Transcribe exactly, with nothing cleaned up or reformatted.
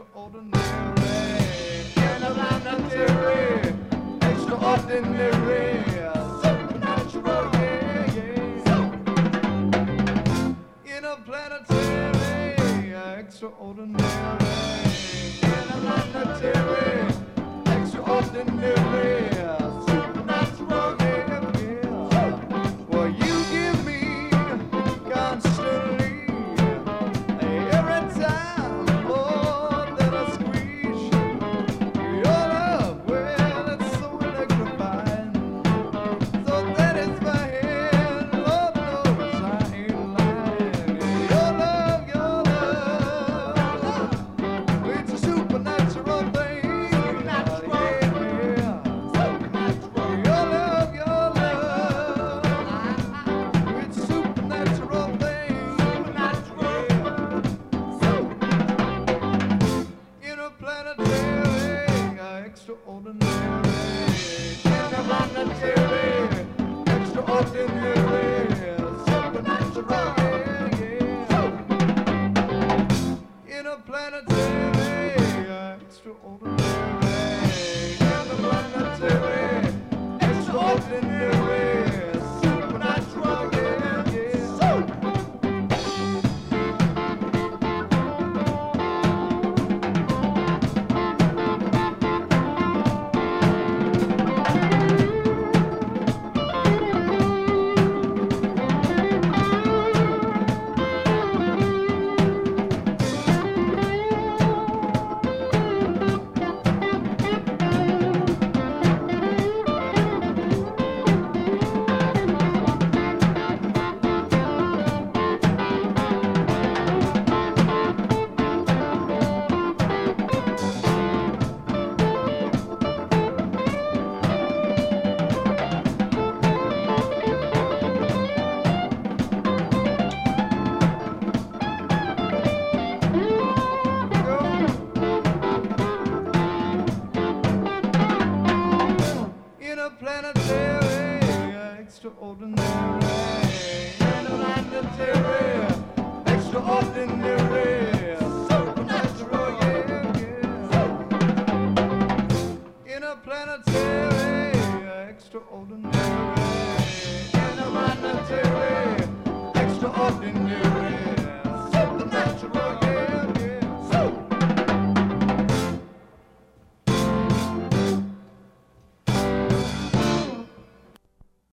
extraordinary, interplanetary, extraordinary, supernatural, yeah, yeah. Interplanetary, extraordinary, interplanetary, extraordinary, supernatural, yeah, yeah. Well, you give me constantly every time more than a squeeze. Your love, well, it's so electrifying. So that is my hand, Lord knows I ain't lying. Your love, your love, it's a supernatural thing. Supernatural, yeah. Supernatural. Your love, your love, it's a supernatural thing. Supernatural. Interplanetary, extraordinary, interplanetary, extraordinary, supernatural, yeah, yeah. Interplanetary, extraordinary, interplanetary, extraordinary, supernatural, yeah, yeah. Interplanetary, extraordinary, interplanetary, extraordinary, supernatural, yeah, yeah. Interplanetary, extraordinary, interplanetary, extraordinary.